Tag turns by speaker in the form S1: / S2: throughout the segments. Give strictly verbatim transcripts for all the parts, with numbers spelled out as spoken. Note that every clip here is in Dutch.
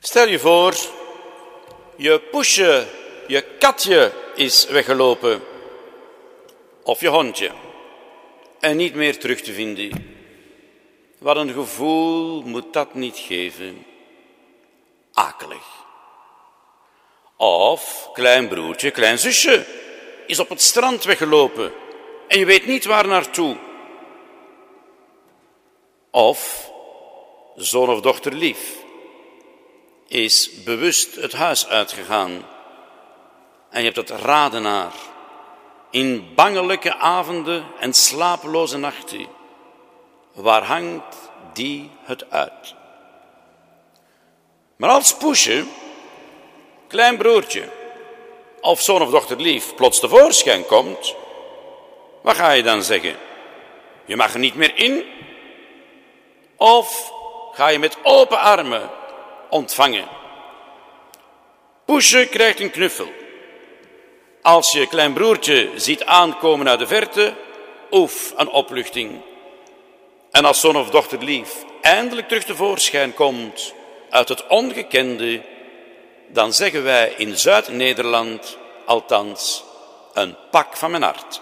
S1: Stel je voor, je poesje, je katje is weggelopen. Of je hondje. En niet meer terug te vinden. Wat een gevoel moet dat niet geven. Akelig. Of klein broertje, klein zusje is op het strand weggelopen. En je weet niet waar naartoe. Of zoon of dochter lief is bewust het huis uitgegaan. En je hebt het raden naar. In bangelijke avonden en slapeloze nachten. Waar hangt die het uit? Maar als poesje, klein broertje of zoon of dochter lief plots tevoorschijn komt, wat ga je dan zeggen? Je mag er niet meer in? Of ga je met open armen ontvangen? Poesje krijgt een knuffel. Als je klein broertje ziet aankomen uit de verte, oef, een opluchting. En als zoon of dochter lief eindelijk terug tevoorschijn komt uit het ongekende, dan zeggen wij in Zuid-Nederland, althans, een pak van mijn hart.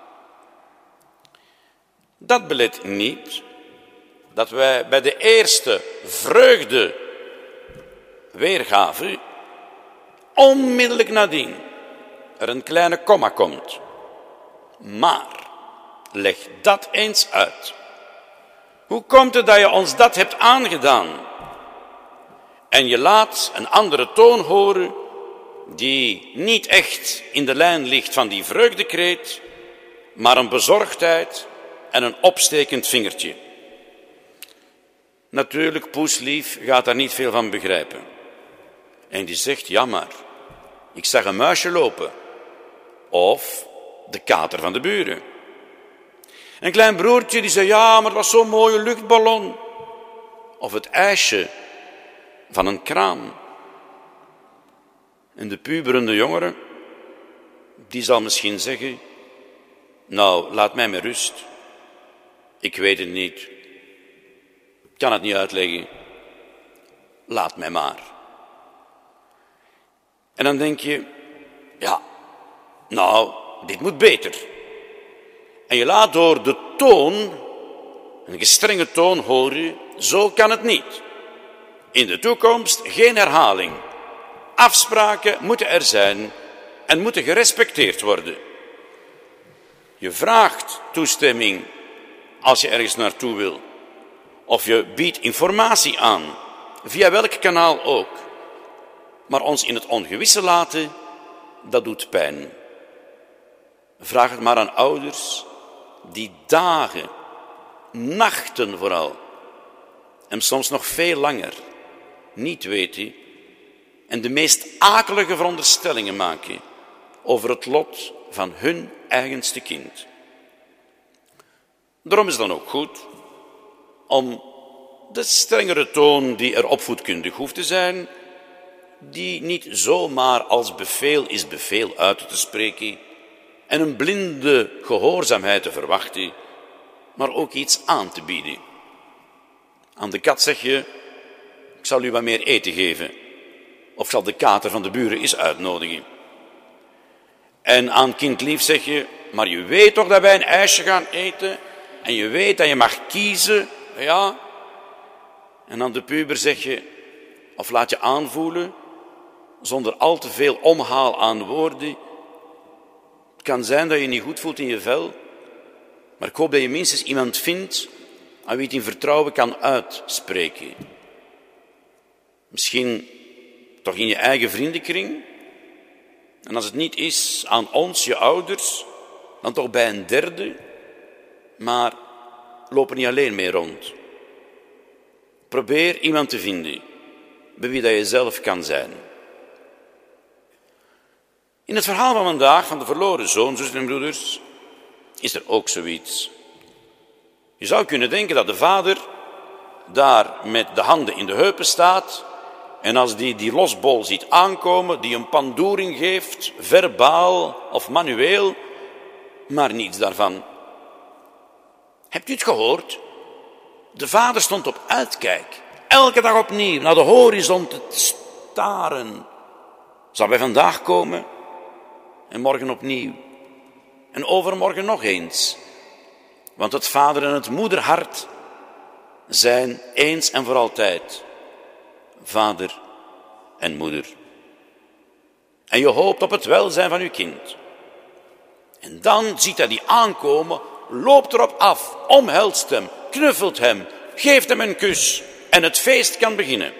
S1: Dat belet niet dat wij bij de eerste vreugde weergave onmiddellijk nadien er een kleine komma komt. Maar leg dat eens uit. Hoe komt het dat je ons dat hebt aangedaan? En je laat een andere toon horen die niet echt in de lijn ligt van die vreugdekreet, maar een bezorgdheid en een opstekend vingertje. Natuurlijk, poeslief gaat daar niet veel van begrijpen. En die zegt, ja maar, ik zag een muisje lopen. Of de kater van de buren. Een klein broertje die zei, ja, maar het was zo'n mooie luchtballon. Of het ijsje van een kraan. En de puberende jongere, die zal misschien zeggen, nou, laat mij met rust. Ik weet het niet. Ik kan het niet uitleggen. Laat mij maar. En dan denk je, ja, nou, dit moet beter. En je laat door de toon, een gestrenge toon horen, zo kan het niet. In de toekomst geen herhaling. Afspraken moeten er zijn en moeten gerespecteerd worden. Je vraagt toestemming als je ergens naartoe wil. Of je biedt informatie aan, via welk kanaal ook. Maar ons in het ongewisse laten, dat doet pijn. Vraag het maar aan ouders die dagen, nachten vooral, en soms nog veel langer, niet weten en de meest akelige veronderstellingen maken over het lot van hun eigenste kind. Daarom is het dan ook goed om de strengere toon die er opvoedkundig hoeft te zijn, die niet zomaar als beveel is beveel uit te spreken en een blinde gehoorzaamheid te verwachten, maar ook iets aan te bieden. Aan de kat zeg je, ik zal u wat meer eten geven, of zal de kater van de buren eens uitnodigen. En aan kindlief zeg je, maar je weet toch dat wij een ijsje gaan eten, en je weet dat je mag kiezen, ja. En aan de puber zeg je, of laat je aanvoelen, zonder al te veel omhaal aan woorden. Het kan zijn dat je niet goed voelt in je vel, maar ik hoop dat je minstens iemand vindt aan wie het in vertrouwen kan uitspreken. Misschien toch in je eigen vriendenkring. En als het niet is aan ons, je ouders, dan toch bij een derde. Maar loop er niet alleen mee rond. Probeer iemand te vinden bij wie dat je zelf kan zijn. In het verhaal van vandaag van de verloren zoon, zussen en broeders, is er ook zoiets. Je zou kunnen denken dat de vader daar met de handen in de heupen staat en als die die losbol ziet aankomen, die een pandoering geeft, verbaal of manueel, maar niets daarvan. Hebt u het gehoord? De vader stond op uitkijk elke dag opnieuw naar de horizon te staren. Zal bij vandaag komen en morgen opnieuw. En overmorgen nog eens. Want het vader- en het moederhart zijn eens en voor altijd vader en moeder. En je hoopt op het welzijn van je kind. En dan ziet hij die aankomen, loopt erop af, omhelst hem, knuffelt hem, geeft hem een kus en het feest kan beginnen.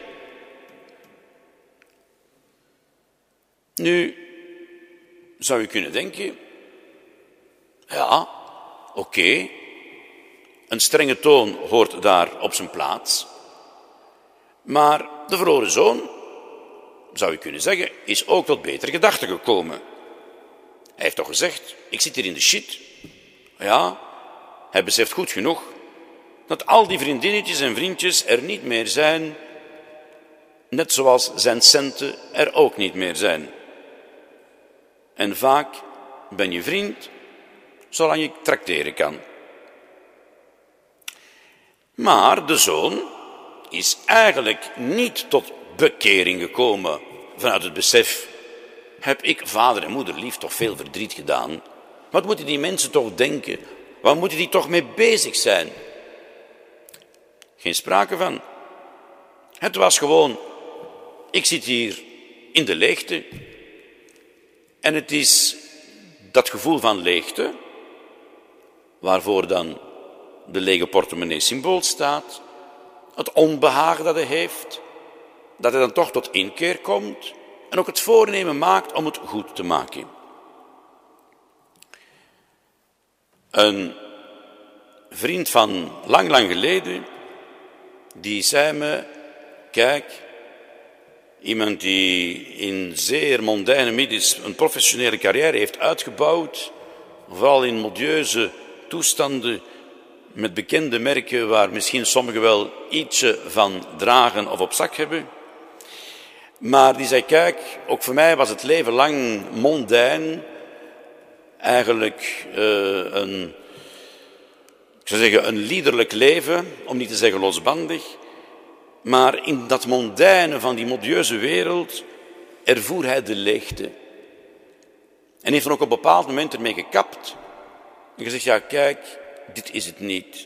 S1: Nu zou je kunnen denken, ja, oké, okay, een strenge toon hoort daar op zijn plaats. Maar de verloren zoon, zou je kunnen zeggen, is ook tot betere gedachten gekomen. Hij heeft toch gezegd, ik zit hier in de shit. Ja, hij beseft goed genoeg dat al die vriendinnetjes en vriendjes er niet meer zijn, net zoals zijn centen er ook niet meer zijn. En vaak ben je vriend, zolang je trakteren kan. Maar de zoon is eigenlijk niet tot bekering gekomen vanuit het besef, heb ik vader en moeder lief toch veel verdriet gedaan? Wat moeten die mensen toch denken? Waar moeten die toch mee bezig zijn? Geen sprake van. Het was gewoon, ik zit hier in de leegte. En het is dat gevoel van leegte, waarvoor dan de lege portemonnee symbool staat, het onbehagen dat hij heeft, dat hij dan toch tot inkeer komt en ook het voornemen maakt om het goed te maken. Een vriend van lang, lang geleden, die zei me, kijk, iemand die in zeer mondaine middels een professionele carrière heeft uitgebouwd, vooral in modieuze toestanden, met bekende merken waar misschien sommigen wel ietsje van dragen of op zak hebben. Maar die zei, kijk, ook voor mij was het leven lang mondain, eigenlijk uh, een, ik zou zeggen, een liederlijk leven, om niet te zeggen losbandig. Maar in dat mondaine van die modieuze wereld ervoer hij de leegte. En heeft dan ook op een bepaald moment ermee gekapt. En gezegd, ja kijk, dit is het niet.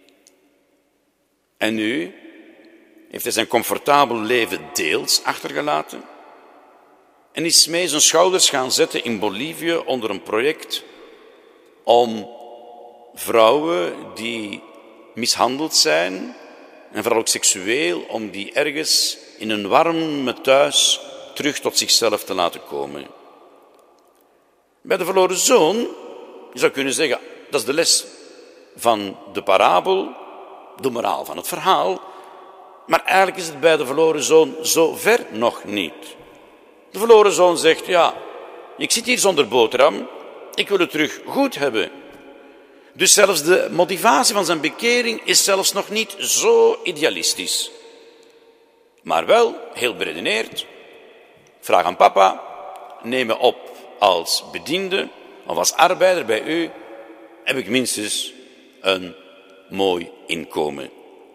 S1: En nu heeft hij zijn comfortabel leven deels achtergelaten. En is mee zijn schouders gaan zetten in Bolivie onder een project om vrouwen die mishandeld zijn, en vooral ook seksueel, om die ergens in een warm thuis terug tot zichzelf te laten komen. Bij de verloren zoon, je zou kunnen zeggen, dat is de les van de parabel, de moraal van het verhaal, maar eigenlijk is het bij de verloren zoon zo ver nog niet. De verloren zoon zegt, ja, ik zit hier zonder boterham, ik wil het terug goed hebben. Dus zelfs de motivatie van zijn bekering is zelfs nog niet zo idealistisch. Maar wel heel beredeneerd. Vraag aan papa, neem me op als bediende of als arbeider bij u, heb ik minstens een mooi inkomen.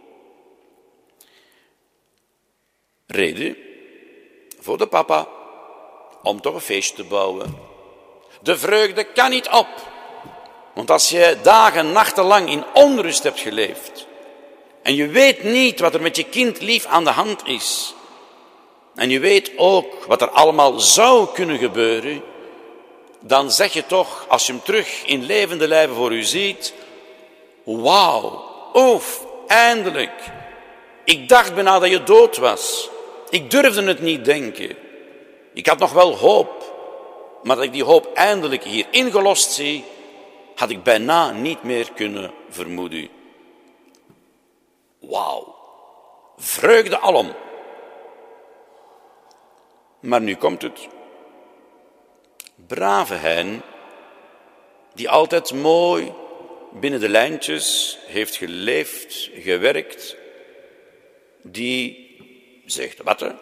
S1: Reden voor de papa om toch een feestje te bouwen. De vreugde kan niet op. Want als je dagen, nachten lang in onrust hebt geleefd en je weet niet wat er met je kind lief aan de hand is en je weet ook wat er allemaal zou kunnen gebeuren, dan zeg je toch, als je hem terug in levende lijven voor u ziet, wauw, oef, eindelijk. Ik dacht bijna dat je dood was. Ik durfde het niet denken. Ik had nog wel hoop, maar dat ik die hoop eindelijk hier ingelost zie, had ik bijna niet meer kunnen vermoeden. Wauw, vreugde alom. Maar nu komt het. Brave hen, die altijd mooi binnen de lijntjes heeft geleefd, gewerkt, die zegt, wat hè?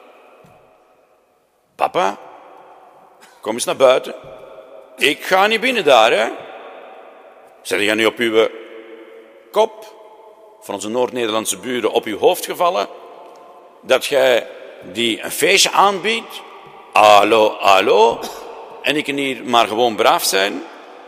S1: Papa, kom eens naar buiten. Ik ga niet binnen daar, hè. Zeg je nu op uw kop, van onze Noord-Nederlandse buren, op uw hoofd gevallen? dat jij die een feestje aanbiedt. Hallo, hallo. En ik kan hier maar gewoon braaf zijn.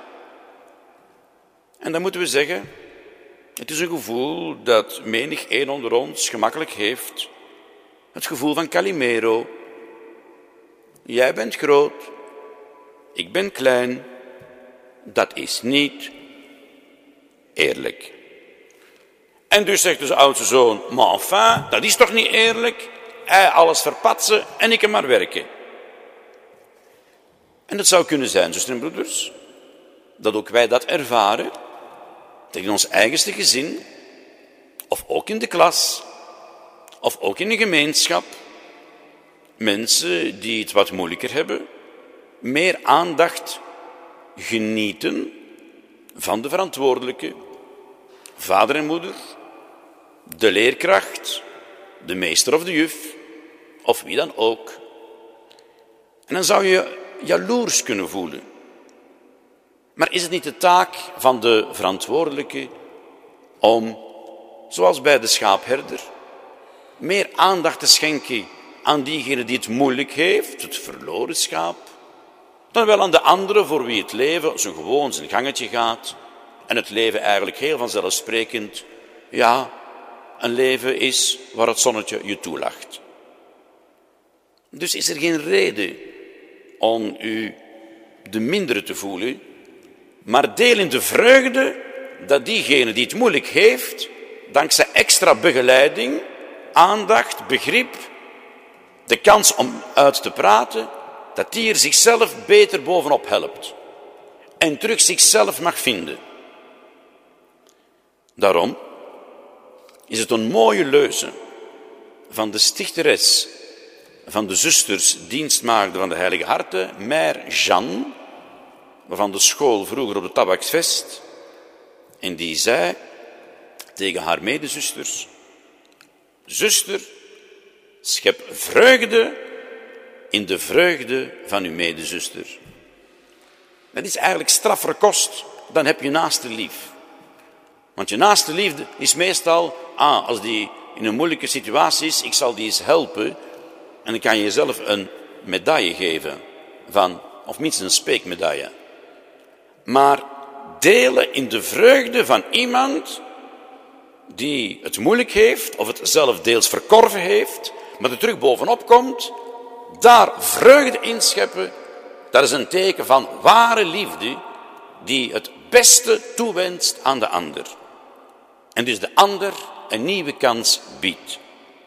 S1: En dan moeten we zeggen, het is een gevoel dat menig een onder ons gemakkelijk heeft. Het gevoel van Calimero. Jij bent groot, ik ben klein. Dat is niet eerlijk. En dus zegt de oudste zoon, maar enfin, dat is toch niet eerlijk? Hij alles verpatsen en ik kan maar werken. En het zou kunnen zijn, zusters en broeders, dat ook wij dat ervaren, tegen ons eigenste gezin, of ook in de klas, of ook in een gemeenschap, mensen die het wat moeilijker hebben, meer aandacht genieten van de verantwoordelijke, vader en moeder, de leerkracht, de meester of de juf, of wie dan ook. En dan zou je jaloers kunnen voelen. Maar is het niet de taak van de verantwoordelijke om, zoals bij de schaapherder, meer aandacht te schenken aan diegene die het moeilijk heeft, het verloren schaap, dan wel aan de anderen voor wie het leven zijn gewoon zijn gangetje gaat en het leven eigenlijk heel vanzelfsprekend, ja, een leven is waar het zonnetje je toelacht. Dus is er geen reden om u de mindere te voelen, maar deel in de vreugde dat diegene die het moeilijk heeft, dankzij extra begeleiding, aandacht, begrip, de kans om uit te praten, dat die er zichzelf beter bovenop helpt en terug zichzelf mag vinden. Daarom is het een mooie leuze van de stichteres van de zusters dienstmaagden van de Heilige Harten, Mère Jeanne, waarvan de school vroeger op de Tabaksvest, en die zei tegen haar medezusters, zuster, schep vreugde in de vreugde van uw medezuster. Dat is eigenlijk straffer kost, dan heb je naaste lief. Want je naaste liefde is meestal, ah, als die in een moeilijke situatie is, ik zal die eens helpen, en dan kan je jezelf een medaille geven, van, of minstens een speekmedaille. Maar delen in de vreugde van iemand die het moeilijk heeft, of het zelf deels verkorven heeft, maar er terug bovenop komt, daar vreugde in scheppen, dat is een teken van ware liefde die het beste toewenst aan de ander. En dus de ander een nieuwe kans biedt.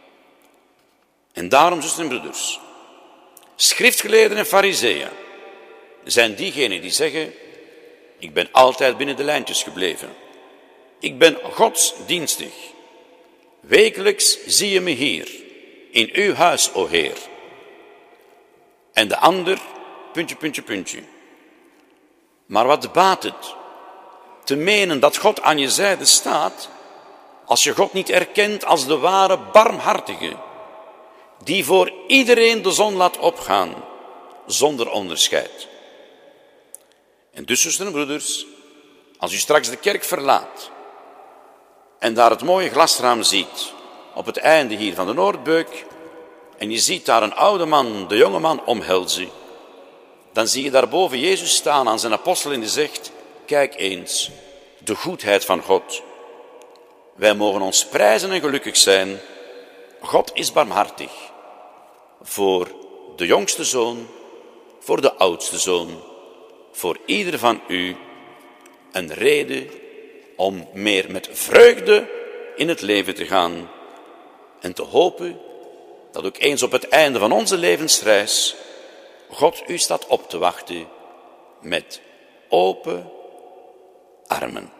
S1: En daarom, zusters en broeders, schriftgeleerden en farizeeën zijn diegenen die zeggen, ik ben altijd binnen de lijntjes gebleven. Ik ben godsdienstig. Wekelijks zie je me hier, in uw huis, o Heer. En de ander, puntje, puntje, puntje. Maar wat baat het te menen dat God aan je zijde staat, als je God niet erkent als de ware barmhartige, die voor iedereen de zon laat opgaan, zonder onderscheid. En dus, zusters en broeders, als u straks de kerk verlaat en daar het mooie glasraam ziet, op het einde hier van de Noordbeuk, en je ziet daar een oude man, de jonge man omhelzen, dan zie je daarboven Jezus staan aan zijn apostel en die zegt, kijk eens, de goedheid van God. Wij mogen ons prijzen en gelukkig zijn. God is barmhartig. Voor de jongste zoon, voor de oudste zoon, voor ieder van u een reden om meer met vreugde in het leven te gaan en te hopen dat ook eens op het einde van onze levensreis God u staat op te wachten met open armen.